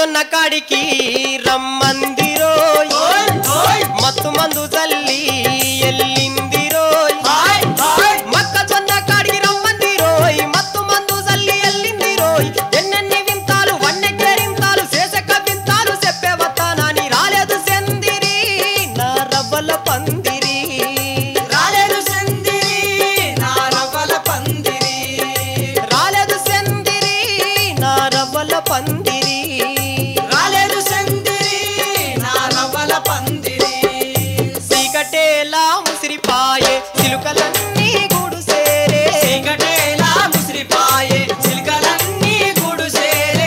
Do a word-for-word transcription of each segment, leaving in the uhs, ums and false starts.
జొన్న కాడికి రమ్మందిరో మత్తు మందు జల్లి ఎల్లిందిరో మక్క జొన్న కాడికి రమ్మందిరో మత్తు మందు జల్లి ఎల్లిందిరో ఎన్నెన్ని వింతాలు వన్నెకేరింతాలు చేసక వింతాలు చెప్పేవతానని రాలేదు సెందిరి నా రవ్వల పందిరి రాలేదు సెందిరి నా రవ్వల పందిరి రాలేదు సెందిరి నా రవ్వల పందిరి రాలేదు సెందిరి నా రవ్వల పందిరి సీకటేలా ముసిరిపాయే చిలుకలన్నీ గూడు సేరే చీకటేలా ముసిరిపాయే చిలుకలన్నీ గూడు సేరే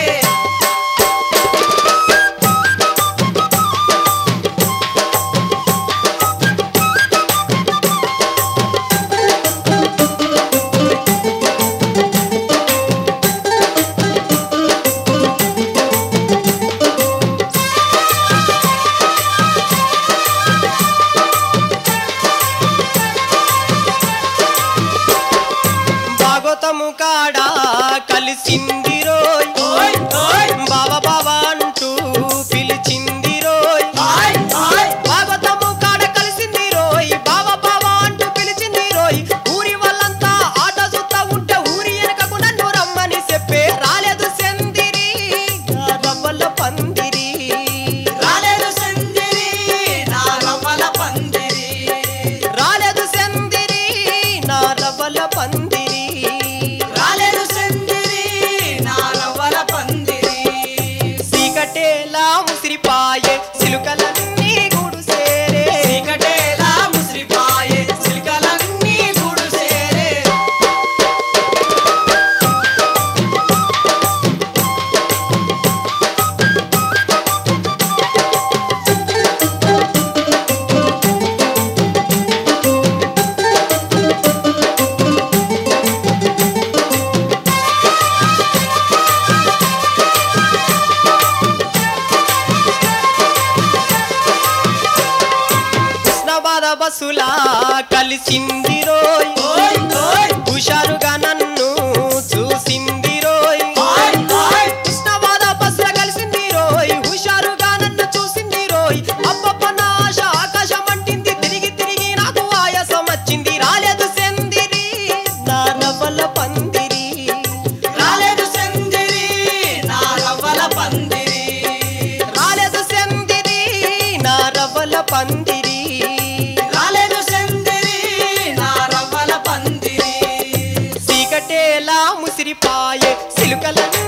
భాగవతము కాడ కలిసిందిరోయ్ ఓయ్ ఓయ్ బావ బావ అంటూ పిలిచిందిరోయ్ ఓయ్ ఓయ్ భాగవతము కాడ కలిసిందిరోయ్ బావ బావ అంటూ పిలిచిందిరోయ్ ఊరి వాళ్ళంతా ఆట చూస్తా ఉంటే ఊరి వెనకకు నన్ను రమ్మని చెప్పే రాలేదు సెందిరి నా రవ్వల పందిరి రాలేదు సెందిరి నా రవ్వల పందిరి రాలేదు సెందిరి నా రవ్వల పందిరి రాలేదు సెందిరి నా రవ్వల పందిరి సీకటేలా ముసిరిపాయే చిలుకలన్నీ గూడు సేరే చీకటేలా ముసిరిపాయే చిలుకలన్నీ గూడు సేరే కృష్ణబాద బస్సులా కలిసిందిరోయ్ ఓయ్ ఓయ్ హుషారుగా నన్ను చూసిందిరోయ్ ఓయ్ ఓయ్ కృష్ణబాద బస్సులా కలిసిందిరోయ్ హుషారుగా నన్ను చూసిందిరోయ్ అబ్బబ్బ నా ఆశ ఆకాశం అంటింది తిరిగి తిరిగి నాకు ఆయాసం వచ్చింది రాలేదు సెందిరి నా రవ్వల పందిరి రాలేదు సెందిరి నా రవ్వల పందిరి రాలేదు సెందిరి నా రవ్వల పందిరి రాలేదు సెందిరి నా రవ్వల పందిరి సీకటేలా ముసిరిపాయే చిలుకలన్నీ